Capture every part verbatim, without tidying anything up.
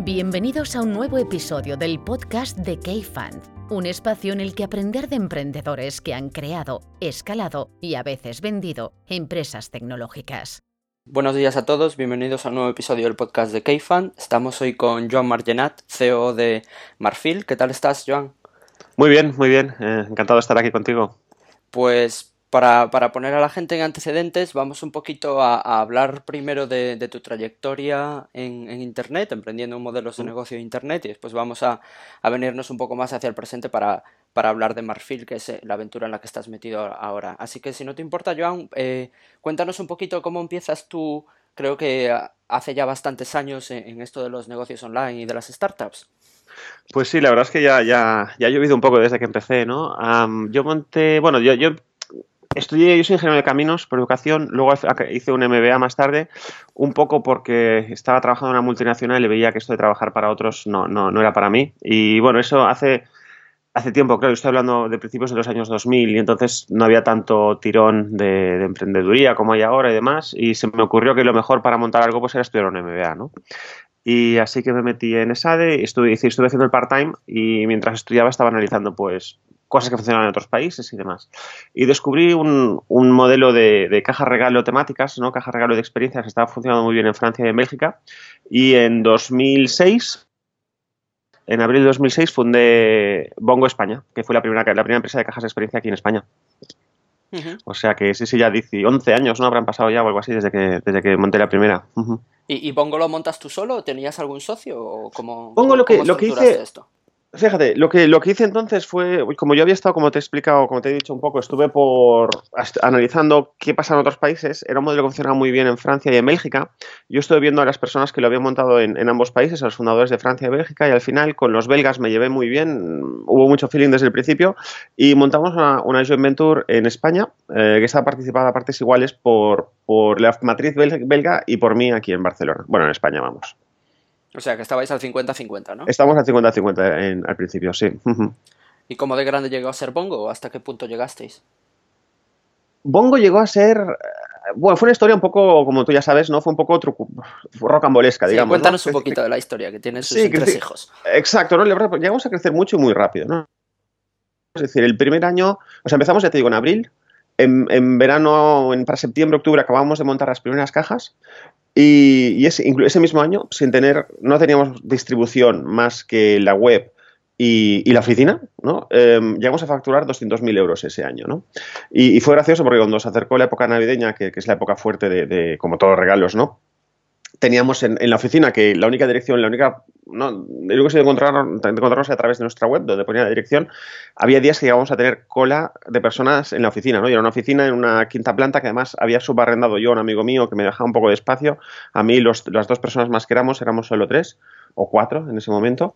Bienvenidos a un nuevo episodio del podcast de K-Fund, un espacio en el que aprender de emprendedores que han creado, escalado y a veces vendido empresas tecnológicas. Buenos días a todos, bienvenidos a un nuevo episodio del podcast de K-Fund. Estamos hoy con Joan Margenat, C E O de Marfil. ¿Qué tal estás, Joan? Muy bien, muy bien. Eh, encantado de estar aquí contigo. Pues para, para poner a la gente en antecedentes, vamos un poquito a, a hablar primero de, de tu trayectoria en, en Internet, emprendiendo modelos de negocio de Internet, y después vamos a, a venirnos un poco más hacia el presente para, para hablar de Marfil, que es la aventura en la que estás metido ahora. Así que si no te importa, Joan, eh, cuéntanos un poquito cómo empiezas tú, creo que hace ya bastantes años en, en esto de los negocios online y de las startups. Pues sí, la verdad es que ya, ya, ya ha llovido un poco desde que empecé, ¿no? Um, yo monté, bueno, yo, yo estudié, yo soy ingeniero de caminos por educación, luego hice un M B A más tarde, un poco porque estaba trabajando en una multinacional y veía que esto de trabajar para otros no, no, no era para mí. Y bueno, eso hace, hace tiempo, claro, yo estoy hablando de principios de los años dos mil y entonces no había tanto tirón de, de emprendeduría como hay ahora y demás, y se me ocurrió que lo mejor para montar algo pues era estudiar un M B A, ¿no? Y así que me metí en ESADE, estuve, estuve haciendo el part-time y mientras estudiaba estaba analizando pues cosas que funcionaban en otros países y demás. Y descubrí un, un modelo de, de caja regalo temáticas, ¿no? Caja regalo de experiencias que estaba funcionando muy bien en Francia y en Bélgica. Y en dos mil seis, en abril de dos mil seis, fundé Bongo España, que fue la primera, la primera empresa de cajas de experiencia aquí en España. Uh-huh. O sea que sí, sí, ya dice, once años, ¿no? Habrán pasado ya o algo así desde que, desde que monté la primera. Uh-huh. ¿Y, ¿Y Bongo lo montas tú solo o tenías algún socio? ¿O cómo, Bongo lo que, cómo lo que hice, esto? Fíjate, lo que, lo que hice entonces fue, como yo había estado, como te he explicado, como te he dicho un poco, estuve por analizando qué pasa en otros países. Era un modelo que funcionaba muy bien en Francia y en Bélgica. Yo estuve viendo a las personas que lo habían montado en, en ambos países, a los fundadores de Francia y Bélgica, y al final con los belgas me llevé muy bien. Hubo mucho feeling desde el principio y montamos una, una joint venture en España, eh, que estaba participada a partes iguales por, por la matriz belga y por mí aquí en Barcelona. Bueno, en España, vamos. O sea, que estabais al cincuenta cincuenta, ¿no? Estamos al cincuenta cincuenta al principio, sí. ¿Y cómo de grande llegó a ser Bongo? ¿Hasta qué punto llegasteis? Bongo llegó a ser... Bueno, fue una historia un poco, como tú ya sabes, ¿no? Fue un poco truco, rocambolesca, sí, digamos. Cuéntanos ¿no? un poquito de la historia, que tiene sus sí, tres crecí, hijos. Exacto, ¿no? Llegamos a crecer mucho y muy rápido, ¿no? Es decir, el primer año... O sea, empezamos, ya te digo, en abril. En, en verano, en, para septiembre, octubre, acabamos de montar las primeras cajas. Y, y ese, ese mismo año, sin tener, no teníamos distribución más que la web y, y la oficina, ¿no? Eh, llegamos a facturar doscientos mil euros ese año, ¿no? Y, y fue gracioso porque cuando se acercó la época navideña, que, que es la época fuerte de, de como todos los regalos, ¿no? Teníamos en, en la oficina que la única dirección, la única, no, lo único que se encontraron, encontrarnos a través de nuestra web, donde ponía la dirección, había días que llegábamos a tener cola de personas en la oficina, ¿no? Y era una oficina en una quinta planta que además había subarrendado yo a un amigo mío que me dejaba un poco de espacio. A mí los, las dos personas más que éramos, éramos solo tres o cuatro en ese momento.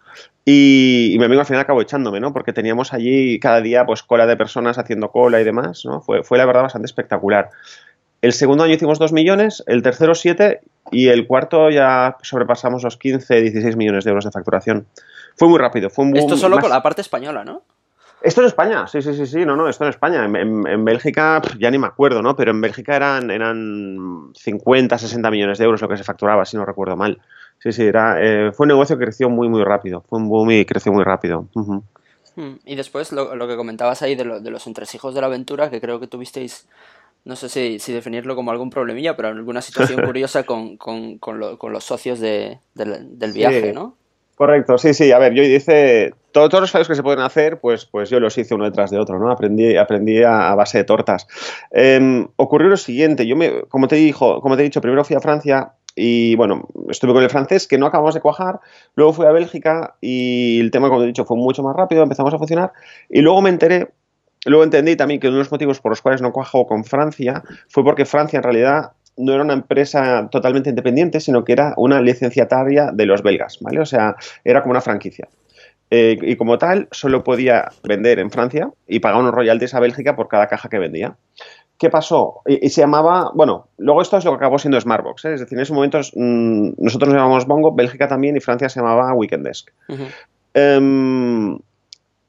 Y, y mi amigo al final acabó echándome, ¿no? Porque teníamos allí cada día pues cola de personas haciendo cola y demás, ¿no? Fue, fue la verdad bastante espectacular. El segundo año hicimos dos millones, el tercero siete y el cuarto ya sobrepasamos los quince, dieciséis millones de euros de facturación. Fue muy rápido. Fue un boom. Esto solo más... con la parte española, ¿no? Esto en España, sí, sí, sí, sí, no, no, esto en España. En, en, en Bélgica ya ni me acuerdo, ¿no? Pero en Bélgica eran, eran cincuenta, sesenta millones de euros lo que se facturaba, si no recuerdo mal. Sí, sí, era, eh, fue un negocio que creció muy, muy rápido. Fue un boom y creció muy rápido. Uh-huh. Y después lo, lo que comentabas ahí de, lo, de los entresijos de la aventura, que creo que tuvisteis... No sé si, si definirlo como algún problemilla, pero alguna situación curiosa con, con, con, lo, con los socios de, de, del viaje, sí, ¿no? Correcto, sí, sí. A ver, yo hice... Todo, todos los fallos que se pueden hacer, pues, pues yo los hice uno detrás de otro, ¿no? Aprendí, aprendí a, a base de tortas. Eh, ocurrió lo siguiente. Yo, me, como, te dijo, como te he dicho, primero fui a Francia y, bueno, estuve con el francés, que no acabamos de cuajar. Luego fui a Bélgica y el tema, como te he dicho, fue mucho más rápido. Empezamos a funcionar. Y luego me enteré... Luego entendí también que uno de los motivos por los cuales no cuajó con Francia fue porque Francia en realidad no era una empresa totalmente independiente, sino que era una licenciataria de los belgas, ¿vale? O sea, era como una franquicia. Eh, y como tal, solo podía vender en Francia y pagar unos royalties a Bélgica por cada caja que vendía. ¿Qué pasó? Y, y se llamaba... Bueno, luego esto es lo que acabó siendo Smartbox, ¿eh? Es decir, en ese momento mmm, nosotros nos llamamos Bongo, Bélgica también y Francia se llamaba Weekend Desk. Uh-huh. Um,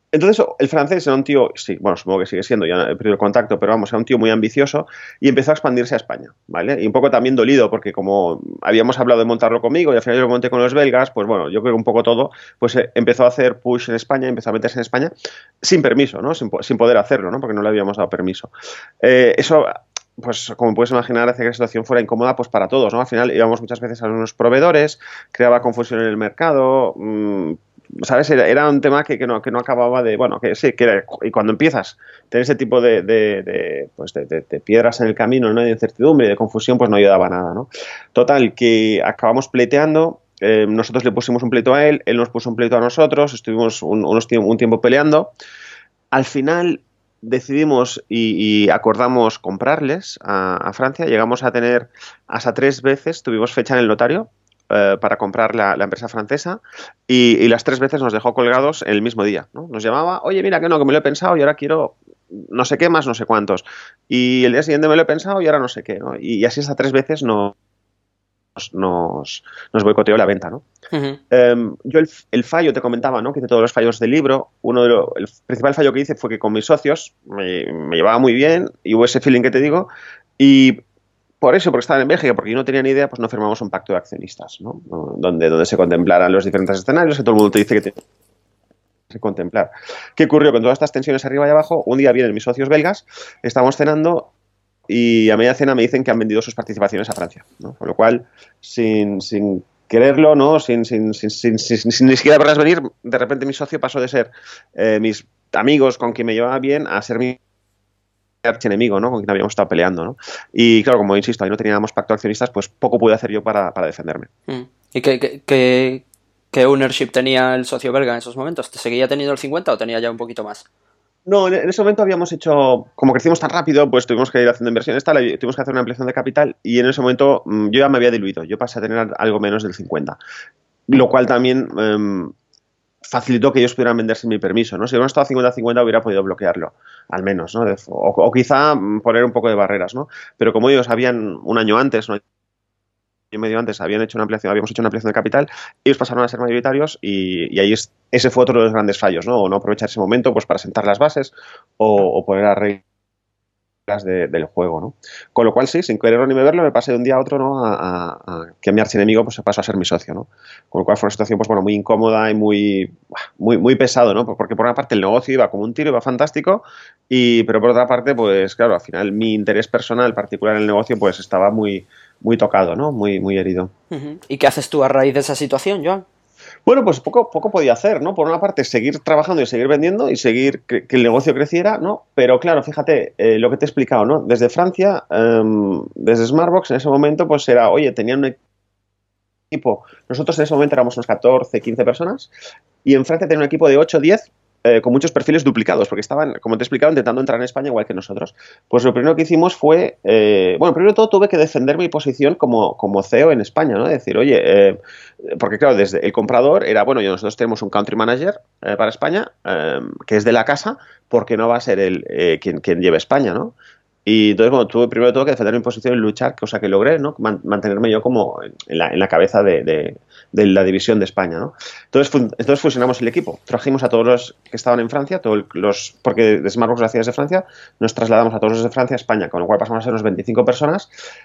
Entonces, el francés era un tío, sí, bueno, supongo que sigue siendo, ya he perdido el contacto, pero vamos, era un tío muy ambicioso y empezó a expandirse a España, ¿vale? Y un poco también dolido, porque como habíamos hablado de montarlo conmigo y al final yo lo monté con los belgas, pues bueno, yo creo que un poco todo, pues eh, empezó a hacer push en España, empezó a meterse en España sin permiso, ¿no? Sin, sin poder hacerlo, ¿no? Porque no le habíamos dado permiso. Eh, eso... Pues como puedes imaginar, hacía que la situación fuera incómoda pues para todos, ¿no? Al final íbamos muchas veces a unos proveedores, creaba confusión en el mercado, mmm, ¿sabes? Era, era un tema que, que, no, que no acababa de... Bueno, que sí, que era, y cuando empiezas a tener ese tipo de, de, de, pues de, de, de piedras en el camino, ¿no? De incertidumbre y de confusión, pues no ayudaba a nada, ¿no? Total, que acabamos pleiteando, eh, nosotros le pusimos un pleito a él, él nos puso un pleito a nosotros, estuvimos un, unos, un tiempo peleando. Al final decidimos y, y acordamos comprarles a, a Francia, llegamos a tener hasta tres veces, tuvimos fecha en el notario, eh, para comprar la, la empresa francesa y, y las tres veces nos dejó colgados el mismo día, ¿no? Nos llamaba, oye, mira que no, que me lo he pensado y ahora quiero no sé qué más, no sé cuántos. Y el día siguiente me lo he pensado y ahora no sé qué, ¿no? Y, y así hasta tres veces nos, nos, nos boicoteó la venta, ¿no? Uh-huh. Um, yo el, el fallo, te comentaba, ¿no? Que hice todos los fallos del libro. Uno de lo, el principal fallo que hice fue que con mis socios me, me llevaba muy bien y hubo ese feeling que te digo y por eso, porque estaban en Bélgica, porque yo no tenía ni idea, pues no firmamos un pacto de accionistas, ¿no? Donde, donde se contemplaran los diferentes escenarios que todo el mundo te dice que te que contemplar. ¿Qué ocurrió? Con todas estas tensiones arriba y abajo, un día vienen mis socios belgas, estamos cenando y a media cena me dicen que han vendido sus participaciones a Francia, ¿no? Con lo cual, sin, sin quererlo, ¿no? Sin, sin, sin, sin, sin, sin ni siquiera verlas venir, de repente mi socio pasó de ser eh, mis amigos con quien me llevaba bien a ser mi archienemigo, ¿no? Con quien habíamos estado peleando, ¿no? Y claro, como insisto, ahí no teníamos pacto de accionistas, pues poco pude hacer yo para, para defenderme. ¿Y qué, qué, qué, qué ownership tenía el socio belga en esos momentos? ¿Te seguía teniendo el cincuenta o tenía ya un poquito más? No, en ese momento habíamos hecho, como crecimos tan rápido, pues tuvimos que ir haciendo inversiones, tal, tuvimos que hacer una ampliación de capital y en ese momento yo ya me había diluido, yo pasé a tener algo menos del cincuenta, lo cual también um, facilitó que ellos pudieran vender sin mi permiso, ¿no? Si hubiéramos estado cincuenta a cincuenta hubiera podido bloquearlo, al menos, ¿no? O, o quizá poner un poco de barreras, ¿no? Pero como ellos habían un año antes, ¿no? y medio antes habían hecho una ampliación, habíamos hecho una ampliación de capital, ellos pasaron a ser mayoritarios y, y ahí es, ese fue otro de los grandes fallos, ¿no? O no aprovechar ese momento pues para sentar las bases o, o poner a reglas de, del juego, ¿no? Con lo cual sí, sin quererlo ni beberlo, me pasé de un día a otro, ¿no? A, a, a que mi archienemigo pues se pasó a ser mi socio, ¿no? Con lo cual fue una situación pues bueno muy incómoda y muy, muy, muy pesado, ¿no? Porque por una parte el negocio iba como un tiro, iba fantástico, y, pero por otra parte pues claro, al final mi interés personal particular en el negocio pues estaba muy muy tocado, ¿no? Muy, muy herido. Uh-huh. ¿Y qué haces tú a raíz de esa situación, Joan? Bueno, pues poco, poco podía hacer, ¿no? Por una parte, seguir trabajando y seguir vendiendo y seguir que, que el negocio creciera, ¿no? Pero claro, fíjate, eh, lo que te he explicado, ¿no? Desde Francia, um, desde Smartbox, en ese momento, pues era, oye, tenían un equipo, nosotros en ese momento éramos unos catorce, quince personas, y en Francia tenían un equipo de ocho, diez, Eh, con muchos perfiles duplicados, porque estaban, como te he explicado, intentando entrar en España igual que nosotros. Pues lo primero que hicimos fue, eh, bueno, primero de todo tuve que defender mi posición como, como C E O en España, ¿no? Decir, oye, eh, porque claro, desde el comprador era, bueno, nosotros tenemos un country manager eh, para España, eh, que es de la casa, porque no va a ser él eh, quien, quien lleve España, ¿no? Y entonces, bueno, tuve primero todo que defender mi posición y luchar, cosa que logré, ¿no? Man, mantenerme yo como en la, en la cabeza de, de, de la división de España, ¿no? Entonces, fun, entonces fusionamos el equipo. Trajimos a todos los que estaban en Francia, todos los, porque de Smartbox lo hacía desde Francia, nos trasladamos a todos los de Francia a España, con lo cual pasamos a ser unos veinticinco personas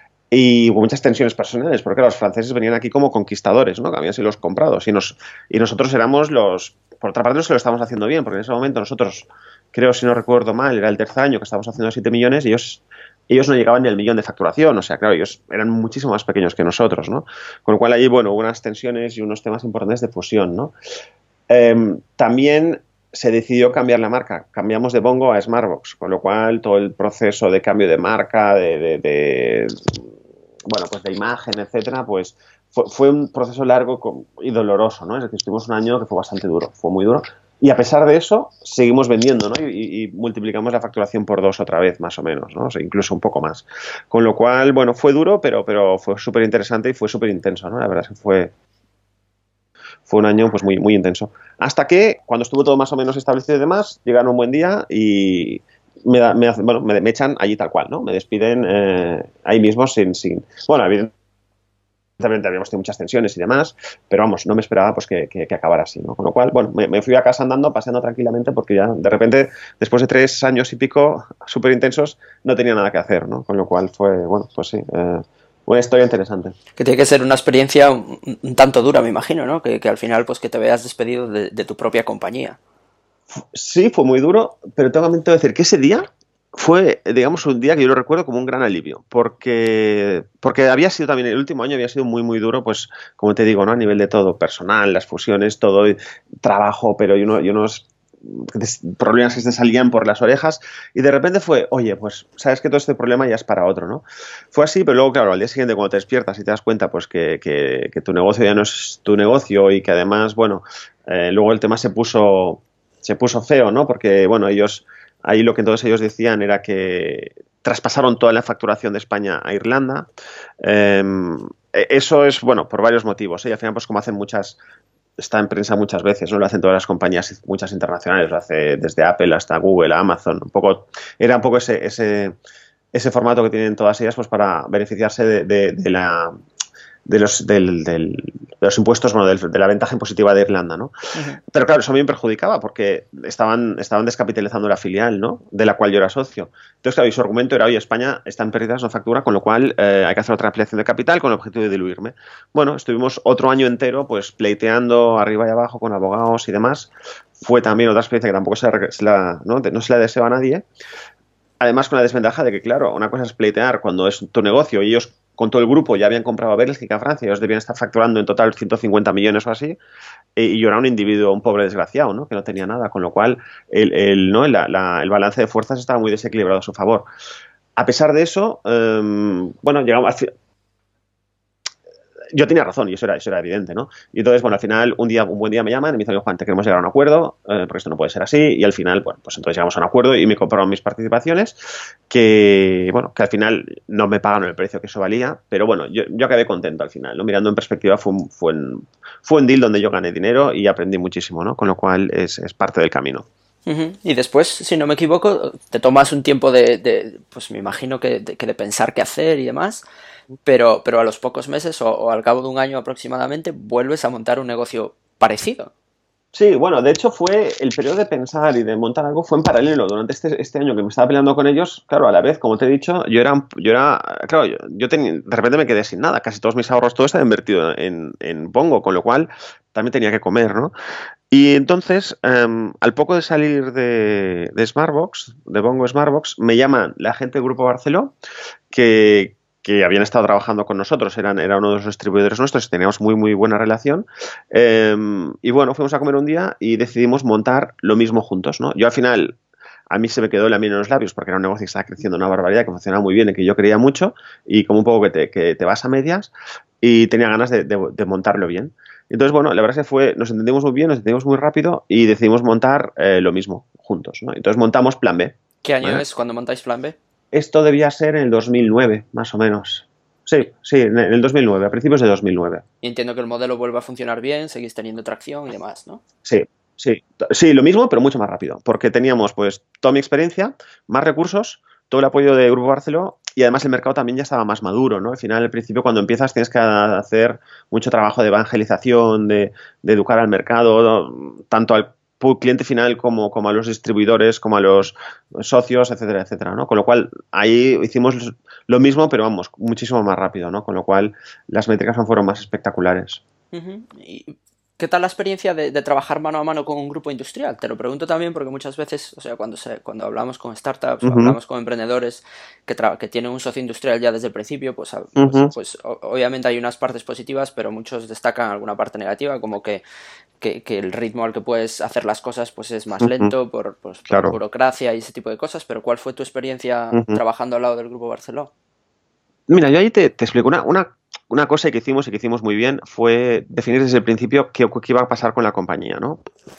y hubo muchas tensiones personales, porque los franceses venían aquí como conquistadores, ¿no? Que habían sido los comprados y, nos, y nosotros éramos los... Por otra parte, no se lo estábamos haciendo bien, porque en ese momento nosotros... creo, si no recuerdo mal, era el tercer año que estábamos haciendo siete millones y ellos, ellos no llegaban ni al millón de facturación. O sea, claro, ellos eran muchísimo más pequeños que nosotros, ¿no? Con lo cual allí, bueno, hubo unas tensiones y unos temas importantes de fusión, ¿no? Eh, también se decidió cambiar la marca. Cambiamos de Bongo a Smartbox, con lo cual todo el proceso de cambio de marca, de, de, de bueno, pues de imagen, etcétera, pues fue, fue un proceso largo y doloroso, ¿no? Es decir, estuvimos un año que fue bastante duro, fue muy duro. Y a pesar de eso, seguimos vendiendo, ¿no? Y, y multiplicamos la facturación por dos otra vez, más o menos, ¿no? O sea, incluso un poco más. Con lo cual, bueno, fue duro, pero, pero fue súper interesante y fue súper intenso, ¿no? La verdad es que fue, fue un año pues muy, muy intenso. Hasta que, cuando estuvo todo más o menos establecido y demás, llegaron un buen día y me, da, me, bueno, me, me echan allí tal cual, ¿no? Me despiden eh, ahí mismo sin... sin bueno, evidentemente También habíamos tenido muchas tensiones y demás, pero vamos, no me esperaba pues que, que, que acabara así, ¿no? Con lo cual, bueno, me, me fui a casa andando, paseando tranquilamente, porque ya de repente, después de tres años y pico súper intensos, no tenía nada que hacer, ¿no? Con lo cual fue, bueno, pues sí, eh, una historia interesante. Que tiene que ser una experiencia un, un tanto dura, me imagino, ¿no? Que, que al final, pues que te veas despedido de, de tu propia compañía. Sí, fue muy duro, pero tengo que decir que ese día fue, digamos, un día que yo lo recuerdo como un gran alivio, porque, porque había sido también, el último año había sido muy, muy duro, pues, como te digo, ¿no? A nivel de todo, personal, las fusiones, todo, trabajo, pero y, uno, y unos problemas que se salían por las orejas, y de repente fue, oye, pues, sabes que todo este problema ya es para otro, ¿no? Fue así, pero luego, claro, al día siguiente cuando te despiertas y te das cuenta, pues, que, que, que tu negocio ya no es tu negocio y que además, bueno, eh, luego el tema se puso, se puso feo, ¿no? Porque, bueno, ellos... Ahí lo que todos ellos decían era que traspasaron toda la facturación de España a Irlanda. Eh, eso es, bueno, por varios motivos, ¿eh? Y al final, pues como hacen muchas, está en prensa muchas veces, ¿no? Lo hacen todas las compañías, muchas internacionales, lo hace desde Apple hasta Google, Amazon, un poco, era un poco ese, ese, ese formato que tienen todas ellas, pues para beneficiarse de, de, de la... de los, del, del, de los impuestos, bueno, del, de la ventaja impositiva de Irlanda, ¿no? Uh-huh. Pero claro, eso a mí me perjudicaba porque estaban, estaban descapitalizando la filial, ¿no? De la cual yo era socio. Entonces, claro, y su argumento era, oye, España está en pérdidas, no factura, con lo cual eh, hay que hacer otra ampliación de capital con el objetivo de diluirme. Bueno, estuvimos otro año entero, pues, pleiteando arriba y abajo con abogados y demás. Fue también otra experiencia que tampoco se la, se la, ¿no? no se la deseo a nadie. Además, con la desventaja de que, claro, una cosa es pleitear cuando es tu negocio y ellos con todo el grupo ya habían comprado a Bélgica, a Francia, ellos debían estar facturando en total ciento cincuenta millones o así, y yo era un individuo, un pobre desgraciado, ¿no? Que no tenía nada, con lo cual el, el, ¿no? la, la, el balance de fuerzas estaba muy desequilibrado a su favor. A pesar de eso, eh, bueno, llegamos a... Yo tenía razón y eso era, eso era evidente, ¿no? Y entonces, bueno, al final, un día, un buen día me llaman y me dicen, Juan, te queremos llegar a un acuerdo, eh, porque esto no puede ser así, y al final, bueno, pues entonces llegamos a un acuerdo y me compraron mis participaciones, que, bueno, que al final no me pagaron el precio que eso valía, pero bueno, yo, yo acabé contento al final, ¿no? Mirando en perspectiva, fue un, fue, un, fue un deal donde yo gané dinero y aprendí muchísimo, ¿no? Con lo cual es, es parte del camino. Uh-huh. Y después, si no me equivoco, te tomas un tiempo de, de pues me imagino que de, que de pensar qué hacer y demás, pero, pero a los pocos meses o, o al cabo de un año aproximadamente vuelves a montar un negocio parecido. Sí, bueno, de hecho fue el periodo de pensar y de montar algo fue en paralelo. Durante este, este año que me estaba peleando con ellos, claro, a la vez, como te he dicho, yo era, yo era claro, yo, yo tenía, de repente me quedé sin nada. Casi todos mis ahorros, todo estaba invertido en, en Bongo, con lo cual también tenía que comer, ¿no? Y entonces, um, al poco de salir de, de Smartbox, de Bongo Smartbox, me llaman la gente del Grupo Barceló, que... que habían estado trabajando con nosotros, eran, era uno de los distribuidores nuestros, teníamos muy, muy buena relación. Eh, y bueno, fuimos a comer un día y decidimos montar lo mismo juntos, ¿no? Yo al final, a mí se me quedó la miel en los labios porque era un negocio que estaba creciendo una barbaridad, que funcionaba muy bien y que yo creía mucho, y como un poco que te, que te vas a medias, y tenía ganas de, de, de montarlo bien. Entonces, bueno, la verdad es que fue, nos entendimos muy bien, nos entendimos muy rápido y decidimos montar eh, lo mismo juntos, ¿no? Entonces montamos Plan B. ¿Qué año ¿vale? es cuando montáis Plan B? Esto debía ser en el dos mil nueve, más o menos. Sí, sí, en el dos mil nueve, a principios de dos mil nueve. Y entiendo que el modelo vuelve a funcionar bien, seguís teniendo tracción y demás, ¿no? Sí, sí, sí, lo mismo, pero mucho más rápido, porque teníamos pues toda mi experiencia, más recursos, todo el apoyo de Grupo Barceló y además el mercado también ya estaba más maduro, ¿no? Al final, al principio, cuando empiezas tienes que hacer mucho trabajo de evangelización, de, de educar al mercado, tanto al cliente final como, como a los distribuidores, como a los socios, etcétera, etcétera, ¿no? Con lo cual, ahí hicimos lo mismo, pero vamos, muchísimo más rápido, ¿no? Con lo cual, las métricas fueron más espectaculares. Uh-huh. ¿Y qué tal la experiencia de, de trabajar mano a mano con un grupo industrial? Te lo pregunto también porque muchas veces, o sea, cuando, se, cuando hablamos con startups uh-huh. o hablamos con emprendedores que, tra- que tienen un socio industrial ya desde el principio, pues, uh-huh. pues, pues o, obviamente hay unas partes positivas, pero muchos destacan alguna parte negativa, como que Que, que el ritmo al que puedes hacer las cosas pues es más lento uh-huh. por, pues, por claro. burocracia y ese tipo de cosas, pero ¿cuál fue tu experiencia uh-huh. trabajando al lado del Grupo Barceló? Mira, yo ahí te, te explico una, una, una cosa que hicimos y que hicimos muy bien fue definir desde el principio qué, qué iba a pasar con la compañía, ¿no?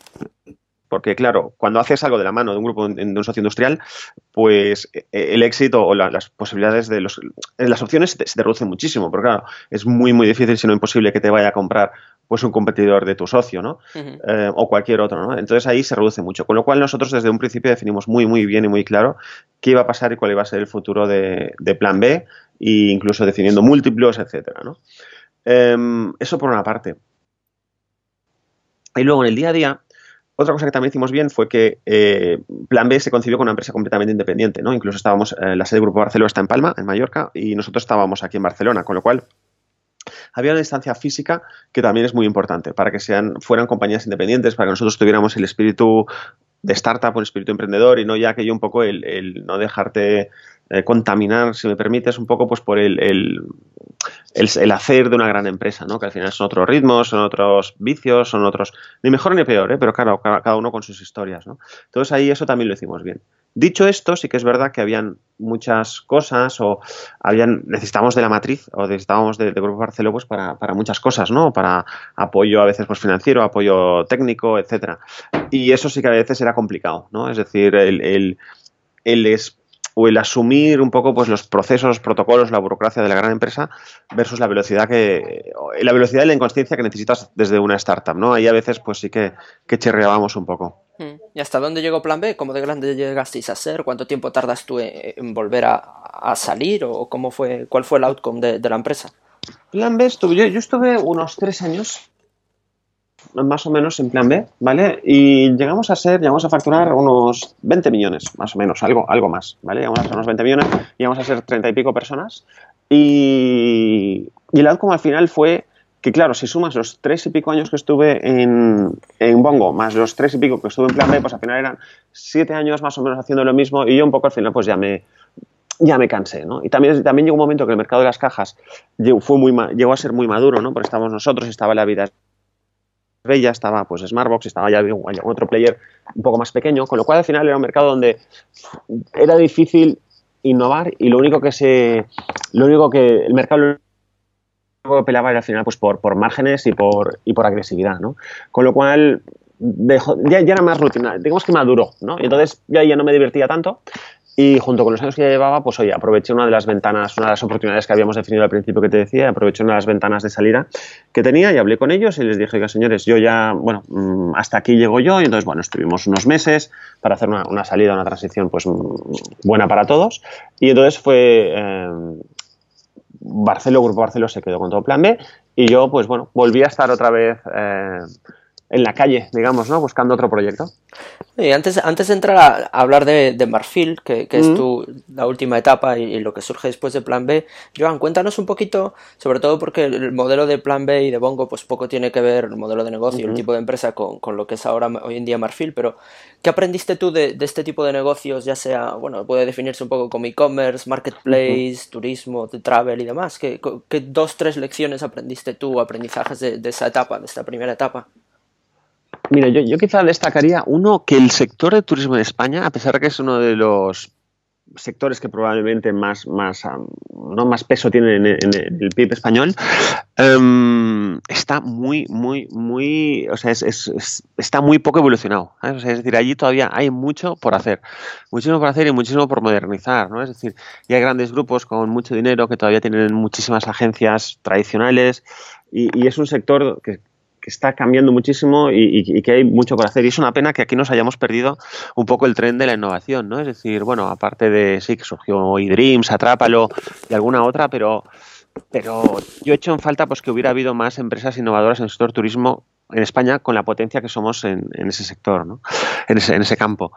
Porque, claro, cuando haces algo de la mano de un grupo, de un socio industrial, pues el éxito o la, las posibilidades de los... Las opciones se te, se te reducen muchísimo, porque, claro, es muy, muy difícil, si no imposible, que te vaya a comprar pues un competidor de tu socio, ¿no? Uh-huh. Eh, o cualquier otro, ¿no? Entonces ahí se reduce mucho. Con lo cual nosotros desde un principio definimos muy, muy bien y muy claro qué iba a pasar y cuál iba a ser el futuro de, de Plan B, e incluso definiendo múltiplos, etcétera, ¿no? Eh, eso por una parte. Y luego en el día a día, otra cosa que también hicimos bien fue que eh, Plan B se concibió como una empresa completamente independiente, ¿no? Incluso estábamos, eh, la sede del Grupo Barceló está en Palma, en Mallorca, y nosotros estábamos aquí en Barcelona, con lo cual había una distancia física que también es muy importante para que sean, fueran compañías independientes, para que nosotros tuviéramos el espíritu de startup, el espíritu emprendedor y no ya aquello un poco el, el no dejarte eh, contaminar, si me permites, un poco pues por el, el, el, el hacer de una gran empresa, ¿no? Que al final son otros ritmos, son otros vicios, son otros, ni mejor ni peor, ¿eh? Pero claro, cada, cada uno con sus historias, ¿no? Entonces ahí eso también lo hicimos bien. Dicho esto, sí que es verdad que habían muchas cosas o habían, necesitábamos de la matriz o necesitábamos de, de Grupo Barceló pues para, para muchas cosas, ¿no? Para apoyo a veces pues financiero, apoyo técnico, etcétera. Y eso sí que a veces era complicado, ¿no? Es decir, el, el, el es, o el asumir un poco pues los procesos, los protocolos, la burocracia de la gran empresa versus la velocidad que la velocidad y la inconsciencia que necesitas desde una startup, ¿no? Ahí a veces pues sí que, que chirriábamos un poco. ¿Y hasta dónde llegó Plan B? ¿Cómo de grande llegasteis a ser? ¿Cuánto tiempo tardas tú en, en volver a, a salir? ¿O cómo fue, cuál fue el outcome de, de la empresa? Plan B estuve, yo, yo estuve unos tres años más o menos en Plan B, ¿vale? Y llegamos a ser, llegamos a facturar unos veinte millones, más o menos, algo, algo más, ¿vale? Llegamos a ser unos veinte millones, llegamos a ser treinta y pico personas y, y el outcome al final fue que, claro, si sumas los tres y pico años que estuve en, en Bongo, más los tres y pico que estuve en Plan B, pues al final eran siete años más o menos haciendo lo mismo y yo un poco al final pues ya me, ya me cansé, ¿no? Y también, también llegó un momento que el mercado de las cajas llegó, fue muy, llegó a ser muy maduro, ¿no? Porque estábamos nosotros, estaba La Vida Bella, estaba pues Smartbox, estaba ya otro player un poco más pequeño, con lo cual al final era un mercado donde era difícil innovar y lo único que se, lo único que el mercado que pelaba era al final pues por, por márgenes y por, y por agresividad, ¿no? Con lo cual dejó, ya, ya era más rutina, digamos que maduró, ¿no? Y entonces yo ya no me divertía tanto y junto con los años que ya llevaba, pues oye, aproveché una de las ventanas, una de las oportunidades que habíamos definido al principio que te decía, aproveché una de las ventanas de salida que tenía y hablé con ellos y les dije que señores, yo ya, bueno, hasta aquí llego yo y entonces, bueno, estuvimos unos meses para hacer una, una salida, una transición pues buena para todos y entonces fue... Eh, Barceló, Grupo Barceló se quedó con todo Plan B y yo, pues bueno, volví a estar otra vez eh, en la calle, digamos, ¿no? Buscando otro proyecto. Y antes, antes de entrar a, a hablar de, de Marfil, que, que mm. es tu, la última etapa y, y lo que surge después de Plan B, Joan, cuéntanos un poquito, sobre todo porque el modelo de Plan B y de Bongo, pues poco tiene que ver el modelo de negocio, uh-huh. el tipo de empresa con, con lo que es ahora hoy en día Marfil, pero ¿qué aprendiste tú de, de este tipo de negocios? Ya sea, bueno, puede definirse un poco como e-commerce, marketplace, uh-huh. turismo, travel y demás. ¿Qué, qué dos, tres lecciones aprendiste tú, aprendizajes de, de esa etapa, de esta primera etapa? Mira, yo, yo quizá destacaría uno, que el sector de turismo en España, a pesar de que es uno de los sectores que probablemente más, más, um, ¿no? más peso tiene en, en, en el P I B español, um, está muy, muy, muy, o sea, es, es, es, está muy poco evolucionado, ¿sabes? O sea, es decir, allí todavía hay mucho por hacer, muchísimo por hacer y muchísimo por modernizar, ¿no? Es decir, y hay grandes grupos con mucho dinero que todavía tienen muchísimas agencias tradicionales y, y es un sector que que está cambiando muchísimo y, y, y que hay mucho por hacer. Y es una pena que aquí nos hayamos perdido un poco el tren de la innovación, ¿no? Es decir, bueno, aparte de, sí, que surgió eDreams, Atrápalo y alguna otra, pero, pero yo he hecho en falta pues que hubiera habido más empresas innovadoras en el sector turismo en España con la potencia que somos en, en ese sector, ¿no? En ese, en ese campo.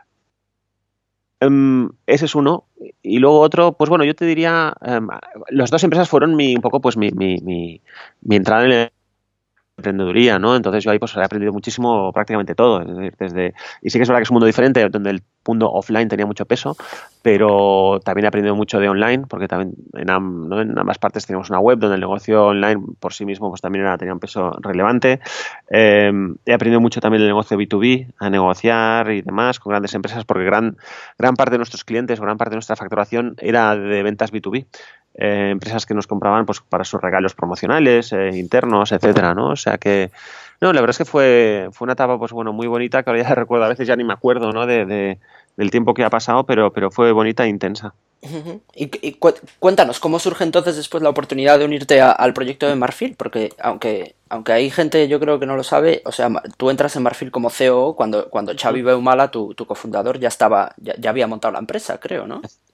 Um, ese es uno. Y luego otro, pues bueno, yo te diría, um, las dos empresas fueron mi, un poco pues mi, mi, mi, mi entrada en el emprendeduría, ¿no? Entonces yo ahí pues he aprendido muchísimo, prácticamente todo, es decir, desde, y sí que es verdad que es un mundo diferente donde el mundo offline tenía mucho peso, pero también he aprendido mucho de online, porque también en, am, ¿no? en ambas partes teníamos una web donde el negocio online por sí mismo pues también era, tenía un peso relevante. Eh, he aprendido mucho también del negocio B dos B, a negociar y demás con grandes empresas, porque gran, gran parte de nuestros clientes o gran parte de nuestra facturación era de ventas B dos B. Eh, empresas que nos compraban pues para sus regalos promocionales, eh, internos, etcétera, ¿no? O sea que, no, la verdad es que fue, fue una etapa pues bueno, muy bonita, que ahora ya recuerdo, a veces ya ni me acuerdo, ¿no? de, de, del tiempo que ha pasado, pero, pero fue bonita e intensa. Uh-huh. Y, y cu- cuéntanos, ¿cómo surge entonces después la oportunidad de unirte a, al proyecto de Marfil? Porque aunque, aunque hay gente, yo creo que no lo sabe, o sea, tú entras en Marfil como C E O cuando, cuando Xavi Beumala, tu, tu cofundador, ya estaba, ya, ya había montado la empresa, creo, ¿no?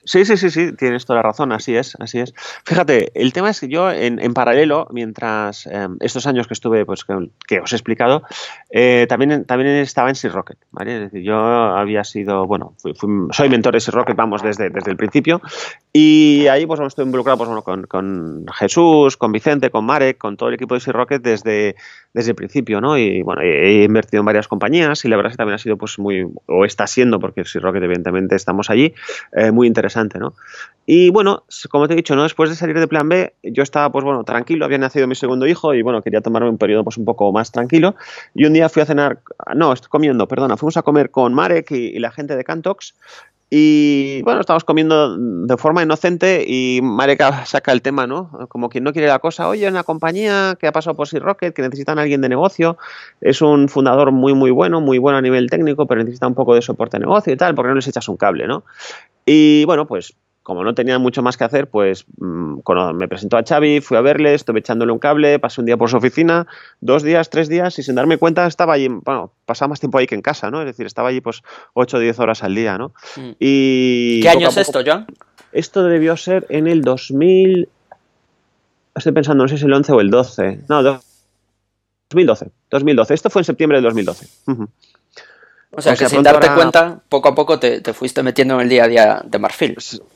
Sí, sí, sí, sí, tienes toda la razón, así es, así es. Fíjate, el tema es que yo en, en paralelo, mientras eh, estos años que estuve, pues que, que os he explicado, eh, también, también estaba en SeaRocket, ¿vale? Es decir, yo había sido, bueno, fui, fui, soy mentor de SeaRocket, vamos, desde, desde el principio, y ahí pues estoy involucrado pues, bueno, con, con Jesús, con Vicente, con Marek, con todo el equipo de SeaRocket desde, desde el principio, ¿no? Y bueno, he invertido en varias compañías y la verdad es que también ha sido pues muy, o está siendo, porque SeaRocket evidentemente estamos allí, eh, muy interesante. ¿No? Y bueno, como te he dicho, ¿no? Después de salir de Plan B, yo estaba, pues bueno, tranquilo, había nacido mi segundo hijo y bueno, quería tomarme un periodo pues un poco más tranquilo. Y un día fui a cenar, no, estoy comiendo, perdona, fuimos a comer con Marek y, y la gente de Cantox. Y bueno, estábamos comiendo de forma inocente y Marek saca el tema, ¿no? Como quien no quiere la cosa. Oye, una compañía que ha pasado por SeaRocket, que necesitan a alguien de negocio. Es un fundador muy, muy bueno, muy bueno a nivel técnico, pero necesita un poco de soporte de negocio y tal, porque no les echas un cable, ¿no? Y bueno, pues como no tenía mucho más que hacer, pues mmm, cuando me presentó a Xavi, fui a verle, estuve echándole un cable, pasé un día por su oficina, dos días, tres días, y sin darme cuenta estaba allí, bueno, pasaba más tiempo ahí que en casa, ¿no? Es decir, estaba allí pues ocho o diez horas al día, ¿no? Mm. Y ¿Qué año es esto, Joan? Esto debió ser en el dos mil... Estoy pensando, no sé si el once o el doce. No, dos mil doce. dos mil doce. Esto fue en septiembre del dos mil doce. Uh-huh. O sea, o que sea, sin darte ahora... cuenta, poco a poco te, te fuiste metiendo en el día a día de Marfil.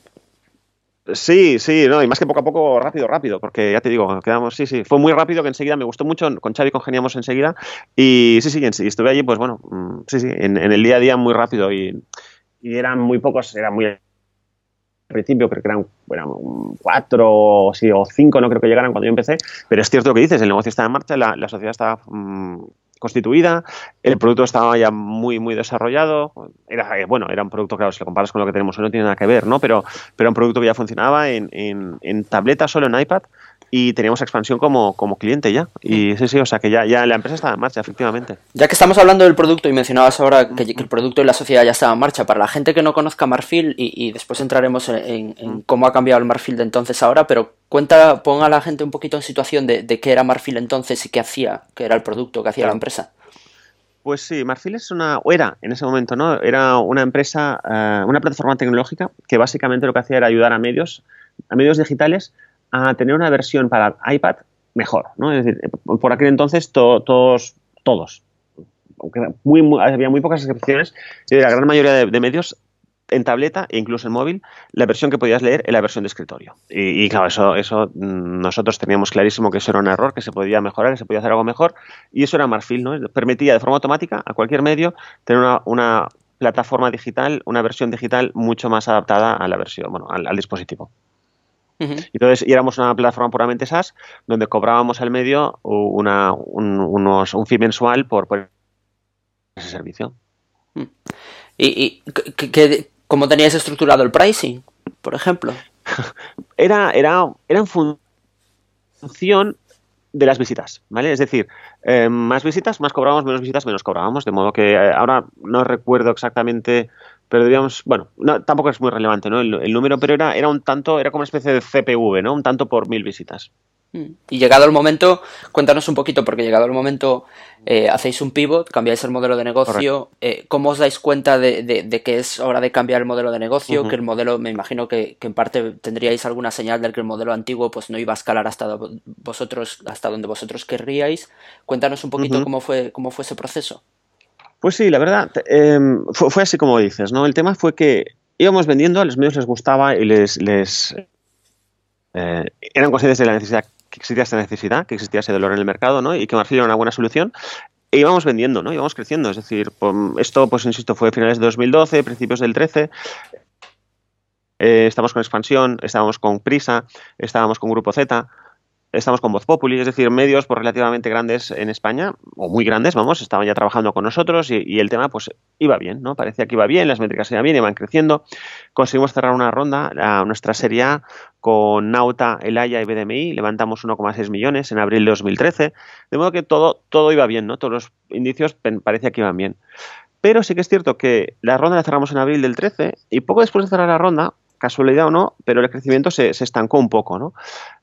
Sí, sí, no, y más que poco a poco, rápido, rápido, porque ya te digo, quedamos, sí, sí, fue muy rápido que enseguida me gustó mucho, con Xavi congeniamos enseguida, y sí, sí, sí estuve allí, pues bueno, sí, sí, en, en el día a día muy rápido, y, y eran muy pocos, eran muy al principio, creo que eran, eran cuatro sí, o cinco, no creo que llegaran cuando yo empecé, pero es cierto lo que dices, el negocio está en marcha, la, la sociedad está... Mmm, constituida, el producto estaba ya muy muy desarrollado, era bueno, era un producto, claro, si lo comparas con lo que tenemos hoy no tiene nada que ver, ¿no? Pero, pero era un producto que ya funcionaba en, en, en tableta, solo en iPad, y teníamos expansión como, como cliente ya. Y sí, sí, o sea que ya, ya la empresa estaba en marcha, efectivamente. Ya que estamos hablando del producto y mencionabas ahora que, que el producto y la sociedad ya estaba en marcha, para la gente que no conozca Marfil, y, y después entraremos en, en, en cómo ha cambiado el Marfil de entonces a ahora, pero cuenta, pon a la gente un poquito en situación de, de qué era Marfil entonces y qué hacía, qué era el producto que hacía claro. la empresa. Pues sí, Marfil es una, o era en ese momento, ¿no? Era una empresa, uh, una plataforma tecnológica que básicamente lo que hacía era ayudar a medios, a medios digitales a tener una versión para iPad mejor, ¿no? Es decir, por aquel entonces to, todos, todos, muy, muy, había muy pocas excepciones, y la gran mayoría de, de medios en tableta e incluso en móvil, la versión que podías leer era la versión de escritorio. Y, y claro, eso, eso nosotros teníamos clarísimo que eso era un error, que se podía mejorar, que se podía hacer algo mejor, y eso era Marfil, ¿no? Permitía de forma automática a cualquier medio tener una, una plataforma digital, una versión digital mucho más adaptada a la versión, bueno, al, al dispositivo. Uh-huh. Entonces, y éramos una plataforma puramente SaaS, donde cobrábamos al medio una, un, unos, un fee mensual por, por ese servicio. Uh-huh. ¿Y, y que, que, cómo teníais estructurado el pricing, por ejemplo? Era, era, era en función de las visitas, ¿vale? Es decir, eh, más visitas, más cobrábamos, menos visitas, menos cobrábamos, de modo que eh, ahora no recuerdo exactamente, pero diríamos, bueno, no, tampoco es muy relevante, ¿no? El, el número, pero era, era un tanto, era como una especie de C P V, ¿no? Un tanto por mil visitas. Y llegado el momento, cuéntanos un poquito, porque llegado el momento eh, hacéis un pivot, cambiáis el modelo de negocio, eh, ¿cómo os dais cuenta de, de, de que es hora de cambiar el modelo de negocio? Uh-huh. Que el modelo, me imagino que, que en parte tendríais alguna señal de que el modelo antiguo pues no iba a escalar hasta vosotros, hasta donde vosotros querríais. Cuéntanos un poquito uh-huh. cómo fue, cómo fue ese proceso. Pues sí, la verdad, eh, fue, fue así como dices, ¿no? El tema fue que íbamos vendiendo, a los medios les gustaba y les, les eh, eran conscientes de la necesidad, que existía esta necesidad, que existía ese dolor en el mercado, ¿no? Y que Marfil era una buena solución. E íbamos vendiendo, ¿no? Íbamos creciendo. Es decir, pues, esto, pues insisto, fue finales de dos mil doce, principios del trece. Eh, estábamos con Expansión, estábamos con Prisa, estábamos con Grupo Z, estamos con Voz Populi, es decir, medios pues, relativamente grandes en España, o muy grandes, vamos, estaban ya trabajando con nosotros y, y el tema pues iba bien, ¿no? Parecía que iba bien, las métricas iban bien, iban creciendo. Conseguimos cerrar una ronda, a nuestra Serie A, con Nauta, Elaya y B D M I, levantamos uno coma seis millones en abril de dos mil trece, de modo que todo, todo iba bien, ¿no? Todos los indicios parecía que iban bien. Pero sí que es cierto que la ronda la cerramos en abril del trece y poco después de cerrar la ronda, casualidad o no, pero el crecimiento se, se estancó un poco, ¿no?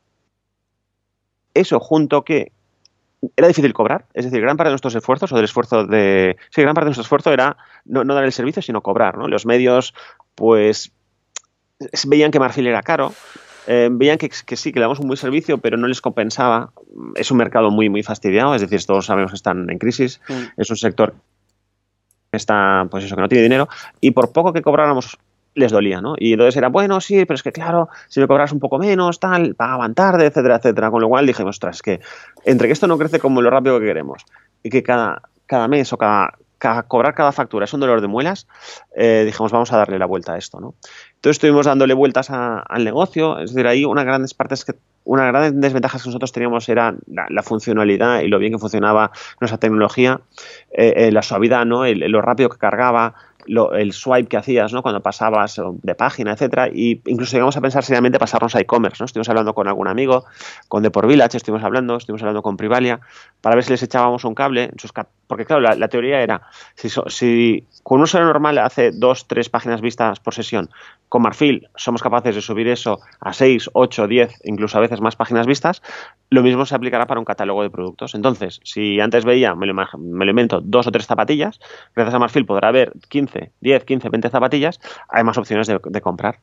Eso junto que era difícil cobrar, es decir, gran parte de nuestros esfuerzos o del esfuerzo de... Sí, gran parte de nuestro esfuerzo era no, no dar el servicio, sino cobrar, ¿no? Los medios, pues, veían que Marfil era caro, eh, veían que, que sí, que le damos un buen servicio, pero no les compensaba. Es un mercado muy, muy fastidiado, es decir, todos sabemos que están en crisis, mm. es un sector que está, pues eso, que no tiene dinero, y por poco que cobráramos les dolía, ¿no? Y entonces era, bueno, sí, pero es que claro, si me cobras un poco menos, tal, pagaban tarde, etcétera, etcétera, con lo cual dijimos, ostras, es que entre que esto no crece como lo rápido que queremos y que cada, cada mes o cada... Cada, cobrar cada factura es un dolor de muelas, eh, dijimos, vamos a darle la vuelta a esto, ¿no? Entonces estuvimos dándole vueltas a, al negocio, es decir, ahí una grandes partes que, una de las grandes desventajas que nosotros teníamos era la, la funcionalidad y lo bien que funcionaba nuestra tecnología, eh, eh, la suavidad, ¿no? El, lo rápido que cargaba, lo, el swipe que hacías, ¿no? Cuando pasabas de página, etcétera, y incluso llegamos a pensar seriamente pasarnos a e-commerce, ¿no? Estuvimos hablando con algún amigo, con Deport Village, estuvimos hablando, estuvimos hablando con Privalia, para ver si les echábamos un cable, en sus cap porque claro, la, la teoría era, si, so, si con un usuario normal hace dos, tres páginas vistas por sesión, con Marfil somos capaces de subir eso a seis, ocho, diez, incluso a veces más páginas vistas, lo mismo se aplicará para un catálogo de productos. Entonces, si antes veía, me lo, me lo invento, dos o tres zapatillas, gracias a Marfil podrá haber quince, diez, quince, veinte zapatillas, hay más opciones de, de comprar.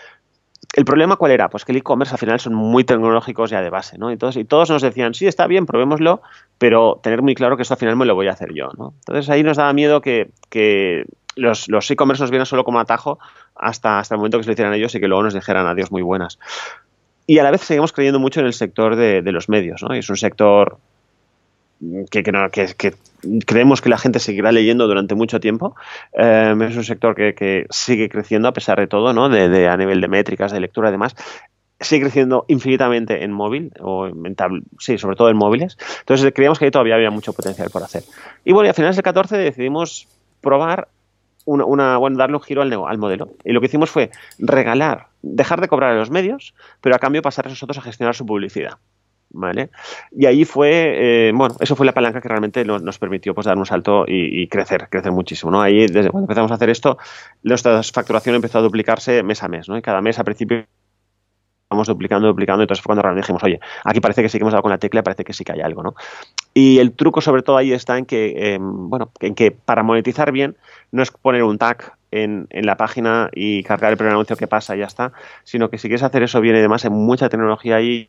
¿El problema cuál era? Pues que el e-commerce al final son muy tecnológicos ya de base, ¿no? Entonces, y todos nos decían, sí, está bien, probémoslo, pero tener muy claro que esto al final me lo voy a hacer yo, ¿no? Entonces ahí nos daba miedo que, que los, los e-commerce nos vieran solo como atajo hasta, hasta el momento que se lo hicieran ellos y que luego nos dijeran adiós muy buenas. Y a la vez seguimos creyendo mucho en el sector de, de los medios, ¿no? Y es un sector que, que, no, que, que creemos que la gente seguirá leyendo durante mucho tiempo. Eh, es un sector que, que sigue creciendo a pesar de todo, ¿no? De, de, a nivel de métricas, de lectura y demás. Sigue creciendo infinitamente en móvil, o en tablet, sí, sobre todo en móviles. Entonces creíamos que ahí todavía había mucho potencial por hacer. Y bueno, y a finales del catorce decidimos probar una, una bueno, darle un giro al, al modelo. Y lo que hicimos fue regalar, dejar de cobrar a los medios, pero a cambio pasar a nosotros a gestionar su publicidad. ¿Vale? Y ahí fue, eh, bueno, eso fue la palanca que realmente nos, nos permitió pues dar un salto y, y crecer, crecer muchísimo, ¿no? Ahí, desde cuando empezamos a hacer esto, nuestra facturación empezó a duplicarse mes a mes, ¿no? Y cada mes, al principio, vamos duplicando, duplicando, y entonces fue cuando realmente dijimos, oye, aquí parece que sí que hemos dado con la tecla, parece que sí que hay algo, ¿no? Y el truco sobre todo ahí está en que, eh, bueno, en que para monetizar bien no es poner un tag en, en la página y cargar el primer anuncio que pasa y ya está, sino que si quieres hacer eso bien y demás, hay mucha tecnología ahí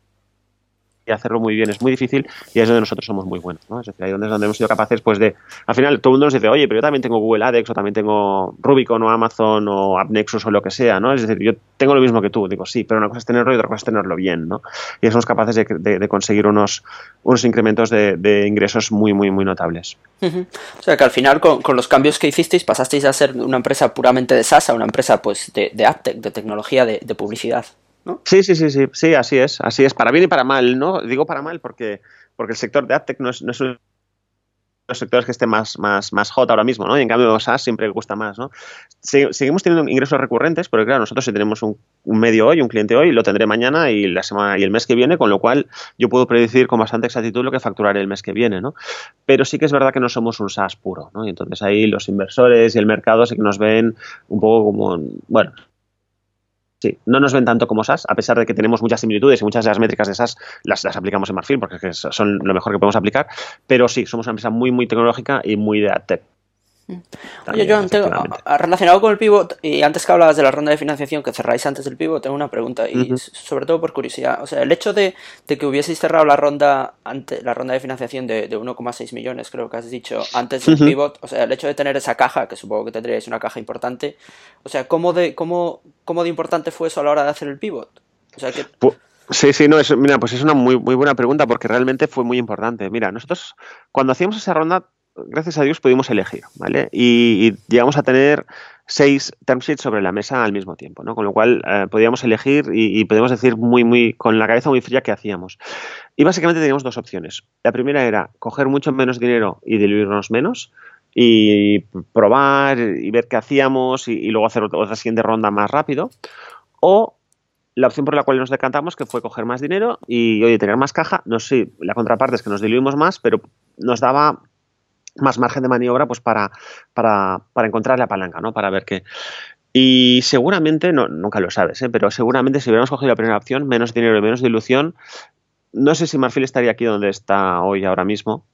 y hacerlo muy bien es muy difícil y es donde nosotros somos muy buenos, ¿no? Es decir, ahí donde, es donde hemos sido capaces pues de, al final todo el mundo nos dice, oye, pero yo también tengo Google Ads o también tengo Rubicon o Amazon o AppNexus o lo que sea, ¿no? Es decir, yo tengo lo mismo que tú, digo, sí, pero una cosa es tenerlo y otra cosa es tenerlo bien, ¿no? Y somos capaces de, de, de conseguir unos, unos incrementos de, de ingresos muy, muy, muy notables. Uh-huh. O sea que al final con, con los cambios que hicisteis pasasteis a ser una empresa puramente de SaaS a una empresa pues de, de AppTech, de tecnología de, de publicidad, ¿no? Sí, sí, sí, sí, sí, así es, así es, para bien y para mal, ¿no? Digo para mal porque, porque el sector de AppTech no es, no es uno de los sectores que esté más, más, más hot ahora mismo, ¿no? Y en cambio SaaS siempre gusta más, ¿no? Se, seguimos teniendo ingresos recurrentes, pero claro, nosotros si tenemos un, un medio hoy, un cliente hoy, lo tendré mañana y la semana y el mes que viene, con lo cual yo puedo predecir con bastante exactitud lo que facturaré el mes que viene, ¿no? Pero sí que es verdad que no somos un SaaS puro, ¿no? Y entonces ahí los inversores y el mercado sí que nos ven un poco como, bueno, sí, no nos ven tanto como SaaS, a pesar de que tenemos muchas similitudes y muchas de las métricas de SaaS las, las aplicamos en Marfil porque son lo mejor que podemos aplicar, pero sí, somos una empresa muy, muy tecnológica y muy de AdTech. Oye, Joan, tengo, relacionado con el pivot, y antes que hablabas de la ronda de financiación que cerráis antes del pivot, tengo una pregunta, y uh-huh. sobre todo por curiosidad. O sea, el hecho de, de que hubieseis cerrado la ronda ante, la ronda de financiación de, de uno coma seis millones, creo que has dicho, antes del uh-huh. pivot, o sea, el hecho de tener esa caja, que supongo que tendríais una caja importante, o sea, ¿cómo de, cómo, cómo de importante fue eso a la hora de hacer el pivot? O sea, que... Pues... Sí, sí, no, es, mira, pues es una muy, muy buena pregunta porque realmente fue muy importante. Mira, nosotros cuando hacíamos esa ronda, gracias a Dios pudimos elegir, ¿vale? Y, y llegamos a tener seis term sheets sobre la mesa al mismo tiempo, ¿no? Con lo cual eh, podíamos elegir y, y podíamos decir muy, muy, con la cabeza muy fría qué hacíamos. Y básicamente teníamos dos opciones. La primera era coger mucho menos dinero y diluirnos menos y probar y ver qué hacíamos y, y luego hacer otra, otra siguiente ronda más rápido. O la opción por la cual nos decantamos, que fue coger más dinero y, oye, tener más caja. No sé, la contraparte es que nos diluimos más, pero nos daba más margen de maniobra pues para, para, para encontrar la palanca, ¿no? Para ver qué. Y seguramente, no, nunca lo sabes, ¿eh? Pero seguramente si hubiéramos cogido la primera opción, menos dinero y menos dilución, no sé si Marfil estaría aquí donde está hoy ahora mismo.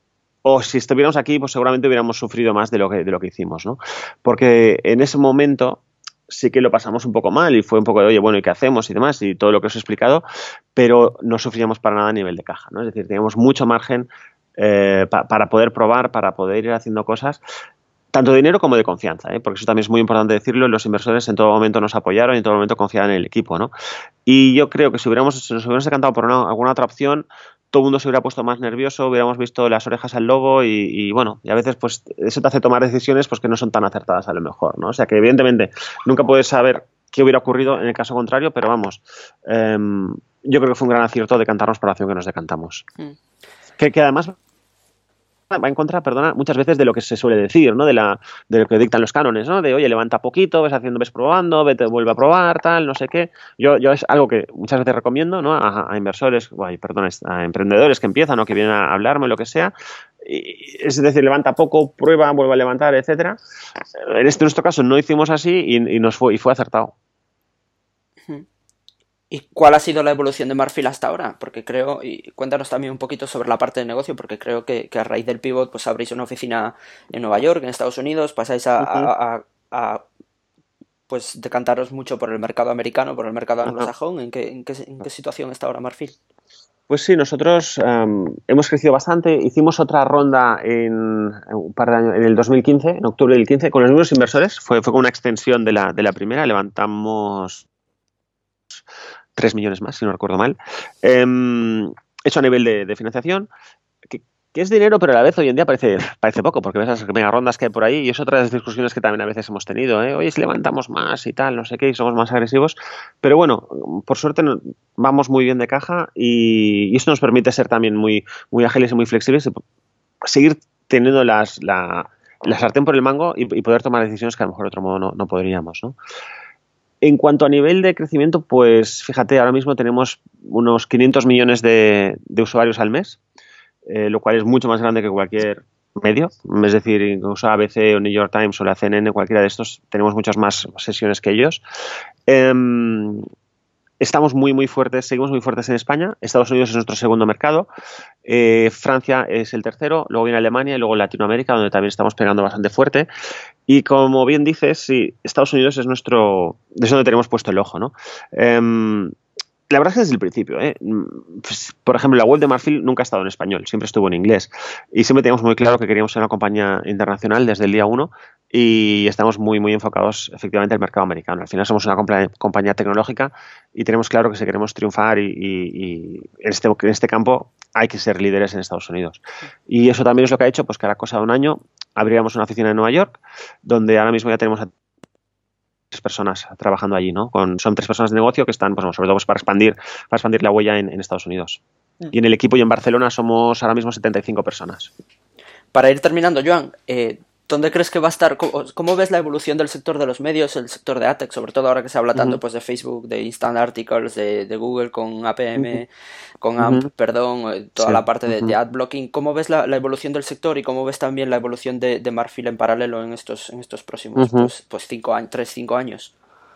O si estuviéramos aquí, pues seguramente hubiéramos sufrido más de lo que, de lo que hicimos, ¿no? Porque en ese momento sí que lo pasamos un poco mal y fue un poco de, oye, bueno, ¿y qué hacemos? Y demás, y todo lo que os he explicado, pero no sufríamos para nada a nivel de caja, ¿no? Es decir, teníamos mucho margen eh, pa, para poder probar, para poder ir haciendo cosas, tanto de dinero como de confianza, ¿eh? Porque eso también es muy importante decirlo, los inversores en todo momento nos apoyaron y en todo momento confiaban en el equipo, ¿no? Y yo creo que si hubiéramos, si nos hubiéramos decantado por una, alguna otra opción, todo el mundo se hubiera puesto más nervioso, hubiéramos visto las orejas al lobo y, y bueno, y a veces pues eso te hace tomar decisiones pues que no son tan acertadas a lo mejor, ¿no? O sea que evidentemente nunca puedes saber qué hubiera ocurrido en el caso contrario, pero vamos, eh, yo creo que fue un gran acierto decantarnos por la opción que nos decantamos. Mm. Que, que además va en contra, perdona, muchas veces de lo que se suele decir, ¿no? De la de lo que dictan los cánones, ¿no? De, oye, levanta poquito, ves haciendo, ves probando, vete, vuelve a probar, tal, no sé qué. Yo, yo es algo que muchas veces recomiendo, ¿no? A, a inversores, ay, perdón, a emprendedores que empiezan o que vienen a hablarme, lo que sea. Y, es decir, levanta poco, prueba, vuelve a levantar, etcétera. En este nuestro caso no hicimos así y, y nos fue y fue acertado. ¿Y cuál ha sido la evolución de Marfil hasta ahora? Porque creo, y cuéntanos también un poquito sobre la parte de negocio, porque creo que, que a raíz del pivot pues abrís una oficina en Nueva York, en Estados Unidos, pasáis a, uh-huh. a, a, a pues decantaros mucho por el mercado americano, por el mercado anglosajón. Uh-huh. ¿En qué, en qué, en qué situación está ahora Marfil? Pues sí, nosotros um, hemos crecido bastante. Hicimos otra ronda en, un par de años, en el dos mil quince, en octubre del quince, con los mismos inversores. Fue, fue con una extensión de la, de la primera. Levantamos tres millones más, si no recuerdo mal. Eh, eso a nivel de, de financiación, que, que es dinero, pero a la vez hoy en día parece, parece poco, porque ves las mega rondas que hay por ahí y es otra de las discusiones que también a veces hemos tenido, ¿eh? Oye, si levantamos más y tal, no sé qué, y somos más agresivos. Pero bueno, por suerte vamos muy bien de caja y, y eso nos permite ser también muy, muy ágiles y muy flexibles y seguir teniendo las, la, la sartén por el mango y, y poder tomar decisiones que a lo mejor de otro modo no, no podríamos, ¿no? En cuanto a nivel de crecimiento, pues fíjate, ahora mismo tenemos unos quinientos millones de, de usuarios al mes, eh, lo cual es mucho más grande que cualquier medio. Es decir, incluso A B C o New York Times o la C N N, cualquiera de estos, tenemos muchas más sesiones que ellos. Eh, Estamos muy, muy fuertes, seguimos muy fuertes en España. Estados Unidos es nuestro segundo mercado. Eh, Francia es el tercero, luego viene Alemania y luego Latinoamérica, donde también estamos pegando bastante fuerte. Y como bien dices, sí, Estados Unidos es nuestro, es donde tenemos puesto el ojo, ¿no? Eh, La verdad es que desde el principio, ¿eh? Pues, por ejemplo, la web de Marfil nunca ha estado en español, siempre estuvo en inglés. Y siempre teníamos muy claro que queríamos ser una compañía internacional desde el día uno y estamos muy, muy enfocados efectivamente al mercado americano. Al final somos una compa- compañía tecnológica y tenemos claro que si queremos triunfar y, y, y en, este, en este campo hay que ser líderes en Estados Unidos. Y eso también es lo que ha hecho pues, que a la cosa de un año abriríamos una oficina en Nueva York, donde ahora mismo ya tenemos a tres personas trabajando allí, ¿no? Con, son tres personas de negocio que están, pues, sobre todo pues, para expandir, para expandir la huella en, en Estados Unidos. Mm. Y en el equipo y en Barcelona somos ahora mismo setenta y cinco personas. Para ir terminando, Joan, eh, ¿dónde crees que va a estar? ¿Cómo, ¿Cómo ves la evolución del sector de los medios, el sector de AdTech, sobre todo ahora que se habla tanto uh-huh. pues, de Facebook, de Instant Articles, de, de Google con A P M, uh-huh. con A M P, uh-huh. perdón, toda sí. la parte de, uh-huh. de Adblocking? ¿Cómo ves la, la evolución del sector y cómo ves también la evolución de, de Marfil en paralelo en estos, en estos próximos uh-huh. pues, pues cinco años, tres, cinco años?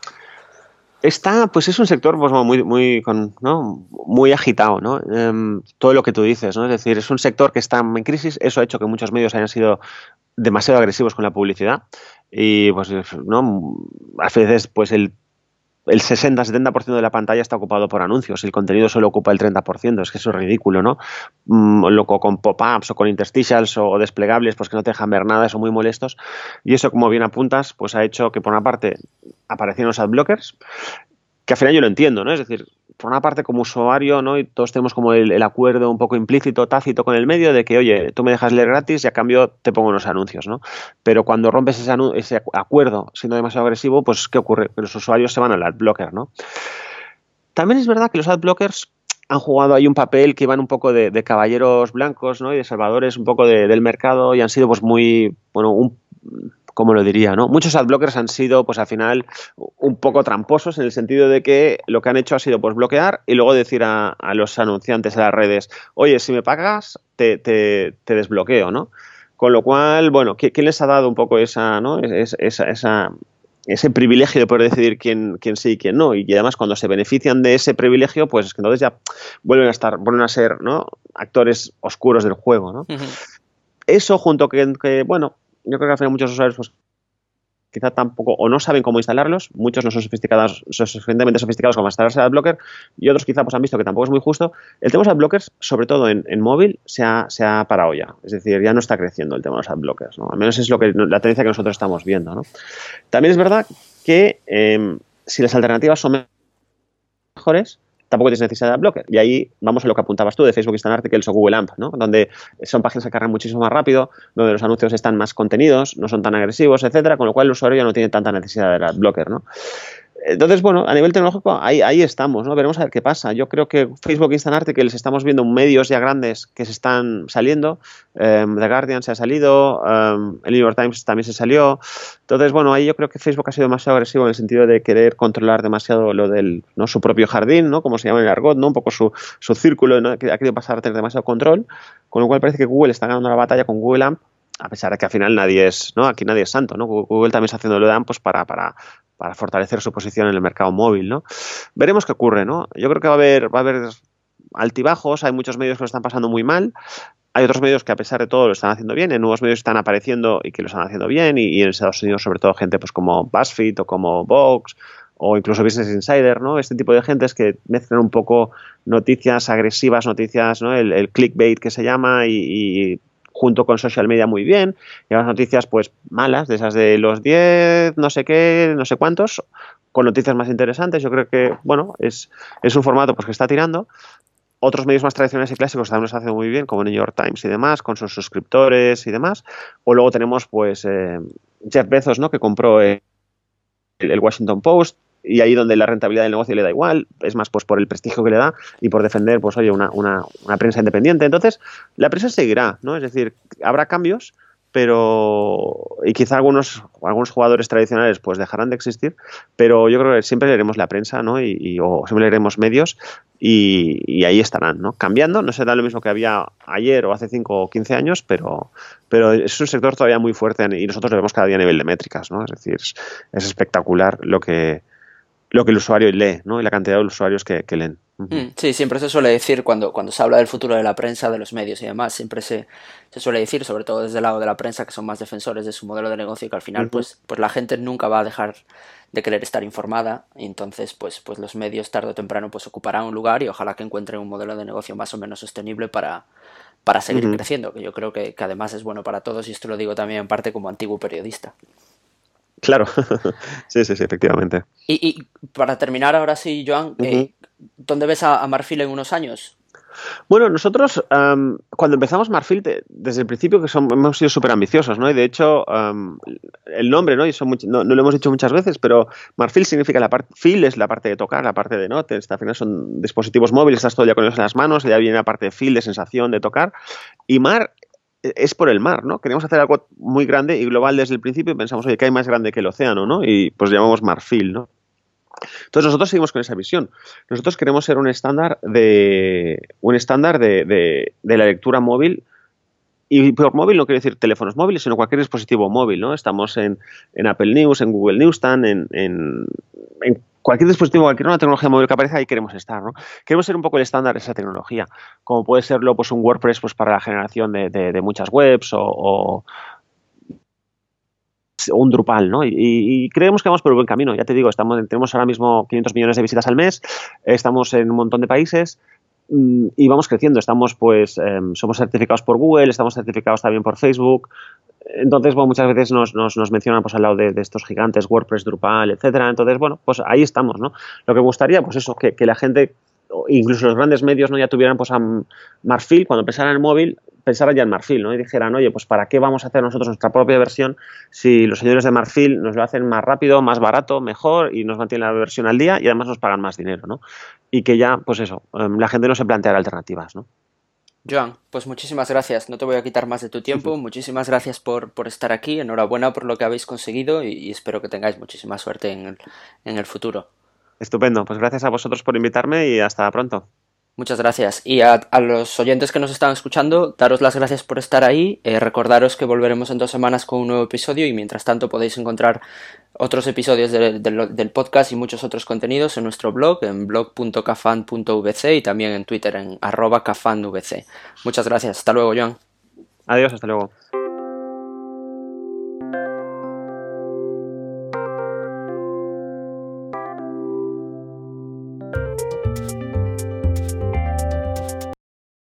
Está, pues es un sector pues, muy, muy, con, ¿no? muy agitado, ¿no? Um, todo lo que tú dices, ¿no? Es decir, es un sector que está en crisis, eso ha hecho que muchos medios hayan sido demasiado agresivos con la publicidad y pues, ¿no? A veces pues el el sesenta a setenta por ciento de la pantalla está ocupado por anuncios, el contenido solo ocupa el treinta por ciento, es que eso es ridículo, ¿no? Mm, loco con pop-ups o con interstitials o desplegables, pues que no te dejan ver nada, son muy molestos, y eso, como bien apuntas, pues ha hecho que por una parte aparecieron los adblockers, que al final yo lo entiendo, ¿no? Es decir, por una parte como usuario, ¿no? Y todos tenemos como el, el acuerdo un poco implícito, tácito con el medio de que, oye, tú me dejas leer gratis y a cambio te pongo unos anuncios, ¿no? Pero cuando rompes ese, anu- ese acuerdo siendo demasiado agresivo, pues ¿qué ocurre? Que los usuarios se van al adblocker, ¿no? También es verdad que los adblockers han jugado ahí un papel que iban un poco de, de caballeros blancos, ¿no? Y de salvadores un poco de, del mercado y han sido pues muy, bueno, un... ¿cómo lo diría? ¿no? Muchos adblockers han sido, pues al final, un poco tramposos en el sentido de que lo que han hecho ha sido pues bloquear y luego decir a, a los anunciantes, a las redes, oye, si me pagas, te, te, te desbloqueo, ¿no? Con lo cual, bueno, ¿quién les ha dado un poco esa, ¿no? esa, esa, esa ese privilegio de poder decidir quién, quién sí y quién no? Y además, cuando se benefician de ese privilegio, pues es que entonces ya vuelven a estar, vuelven a ser, ¿no? Actores oscuros del juego, ¿no? Uh-huh. Eso junto que, que, bueno, yo creo que al final muchos usuarios pues, quizá tampoco, o no saben cómo instalarlos, muchos no son sofisticados, son suficientemente sofisticados como para instalarse AdBlocker, y otros quizá pues han visto que tampoco es muy justo. El tema de los AdBlockers, sobre todo en, en móvil, se ha, se ha parado ya, es decir, ya no está creciendo el tema de los AdBlockers, ¿no? Al menos es lo que, la tendencia que nosotros estamos viendo, ¿no? También es verdad que eh, si las alternativas son mejores, tampoco tienes necesidad de AdBlocker. Y ahí vamos a lo que apuntabas tú de Facebook Instant Articles o Google A M P, ¿no? Donde son páginas que cargan muchísimo más rápido, donde los anuncios están más contenidos, no son tan agresivos, etcétera, con lo cual el usuario ya no tiene tanta necesidad del AdBlocker, ¿no? Entonces, bueno, a nivel tecnológico ahí, ahí estamos, ¿no? Veremos a ver qué pasa. Yo creo que Facebook Instant Articles estamos viendo medios ya grandes que se están saliendo. Um, The Guardian se ha salido, um, el New York Times también se salió. Entonces, bueno, ahí yo creo que Facebook ha sido demasiado agresivo en el sentido de querer controlar demasiado lo del, ¿no? Su propio jardín, ¿no? Como se llama en el argot, ¿no? Un poco su, su círculo, ¿no? Que ha querido pasar a tener demasiado control, con lo cual parece que Google está ganando la batalla con Google A M P, a pesar de que al final nadie es, ¿no? Aquí nadie es santo, ¿no? Google también está haciendo lo de A M P pues para, para para fortalecer su posición en el mercado móvil, ¿no? Veremos qué ocurre, ¿no? Yo creo que va a haber, va a haber altibajos, hay muchos medios que lo están pasando muy mal, hay otros medios que a pesar de todo lo están haciendo bien, hay nuevos medios que están apareciendo y que lo están haciendo bien, y, y en Estados Unidos sobre todo gente pues como BuzzFeed o como Vox o incluso Business Insider, ¿no? Este tipo de gentes que mezclan un poco noticias agresivas, noticias, ¿no? El, el clickbait que se llama y, y junto con social media muy bien, y las noticias pues malas, de esas de los diez, no sé qué, no sé cuántos, con noticias más interesantes. Yo creo que, bueno, es, es un formato pues que está tirando. Otros medios más tradicionales y clásicos también los hacen muy bien, como New York Times y demás, con sus suscriptores y demás. O luego tenemos pues eh, Jeff Bezos, ¿no? Que compró eh, el, el Washington Post, y ahí donde la rentabilidad del negocio le da igual, es más pues por el prestigio que le da y por defender, pues oye, una, una, una prensa independiente. Entonces, la prensa seguirá, ¿no? Es decir, habrá cambios, pero y quizá algunos algunos jugadores tradicionales pues dejarán de existir, pero yo creo que siempre leeremos la prensa, ¿no? Y, y o siempre leeremos medios y, y ahí estarán, ¿no? Cambiando, no será lo mismo que había ayer o hace cinco o quince años, pero pero es un sector todavía muy fuerte y nosotros lo vemos cada día a nivel de métricas, ¿no? Es decir, es, es espectacular lo que lo que el usuario lee, ¿no? Y la cantidad de usuarios que, que leen. Uh-huh. Sí, siempre se suele decir cuando, cuando se habla del futuro de la prensa, de los medios y demás, siempre se, se suele decir, sobre todo desde el lado de la prensa, que son más defensores de su modelo de negocio, que al final uh-huh. pues, pues la gente nunca va a dejar de querer estar informada, y entonces pues, pues los medios tarde o temprano pues ocuparán un lugar y ojalá que encuentren un modelo de negocio más o menos sostenible para, para seguir uh-huh. creciendo, que yo creo que, que además es bueno para todos, y esto lo digo también en parte como antiguo periodista. Claro, sí, sí, sí, efectivamente. Y, y para terminar ahora sí, Joan, uh-huh. eh, ¿dónde ves a, a Marfil en unos años? Bueno, nosotros um, cuando empezamos Marfil, te, desde el principio que son, hemos sido súper ambiciosos, ¿no? Y de hecho, um, el nombre, ¿no? Y son much- no, no lo hemos dicho muchas veces, pero Marfil significa la parte, Fil es la parte de tocar, la parte de notes, al final son dispositivos móviles, estás todo el día con ellos en las manos, y ya viene la parte de Fil, de sensación, de tocar, y Mar es por el mar, ¿no? Queríamos hacer algo muy grande y global desde el principio y pensamos, oye, ¿qué hay más grande que el océano, ¿no? Y pues llamamos Marfil, ¿no? Entonces nosotros seguimos con esa visión. Nosotros queremos ser un estándar de un estándar de, de, de la lectura móvil, y por móvil no quiero decir teléfonos móviles, sino cualquier dispositivo móvil, ¿no? Estamos en, en Apple News, en Google Newsstand, en, en, en cualquier dispositivo, cualquier nueva tecnología móvil que aparezca, ahí queremos estar, ¿no? Queremos ser un poco el estándar de esa tecnología, como puede serlo pues un WordPress pues para la generación de, de, de muchas webs o, o un Drupal, ¿no? Y, y creemos que vamos por el buen camino. Ya te digo, estamos, tenemos ahora mismo quinientos millones de visitas al mes, estamos en un montón de países y vamos creciendo. Estamos, pues, eh, somos certificados por Google, estamos certificados también por Facebook. Entonces, bueno, muchas veces nos, nos, nos mencionan pues al lado de, de estos gigantes, WordPress, Drupal, etcétera. Entonces, bueno, pues ahí estamos, ¿no? Lo que me gustaría, pues eso, que, que la gente, incluso los grandes medios, ¿no? Ya tuvieran pues a Marfil, cuando pensaran en móvil, pensaran ya en Marfil, ¿no? Y dijeran, oye, pues ¿para qué vamos a hacer nosotros nuestra propia versión si los señores de Marfil nos lo hacen más rápido, más barato, mejor, y nos mantienen la versión al día y además nos pagan más dinero, ¿no? Y que ya, pues eso, la gente no se planteara alternativas, ¿no? Joan, pues muchísimas gracias, no te voy a quitar más de tu tiempo, muchísimas gracias por, por estar aquí, enhorabuena por lo que habéis conseguido y, y espero que tengáis muchísima suerte en el, en el futuro. Estupendo, pues gracias a vosotros por invitarme y hasta pronto. Muchas gracias. Y a, a los oyentes que nos están escuchando, daros las gracias por estar ahí. Eh, recordaros que volveremos en dos semanas con un nuevo episodio y mientras tanto podéis encontrar otros episodios de, de, del podcast y muchos otros contenidos en nuestro blog, en blog punto cafan punto v c y también en Twitter en arroba cafanvc. Muchas gracias. Hasta luego, Joan. Adiós, hasta luego.